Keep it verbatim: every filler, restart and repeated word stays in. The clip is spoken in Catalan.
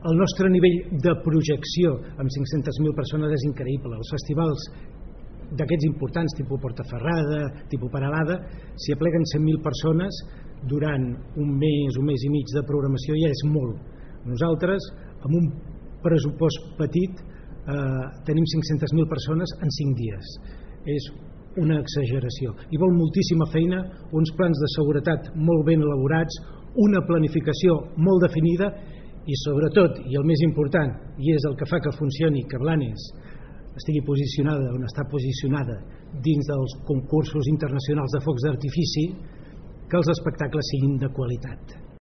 El nostre nivell de projecció amb cinc-centes mil persones és increïble. Els festivals d'aquests importants, tipus Portaferrada, tipus Peralada, s'hi apleguen cent mil persones durant un mes, un mes i mig de programació, ja és molt. Nosaltres, amb un pressupost petit, eh, tenim cinc-centes mil persones en cinc dies. És una exageració. I vol moltíssima feina, uns plans de seguretat molt ben elaborats, una planificació molt definida i sobretot, i el més important, i és el que fa que funcioni, que Blanes estigui posicionada on està posicionada dins dels concursos internacionals de focs d'artifici, que els espectacles siguin de qualitat.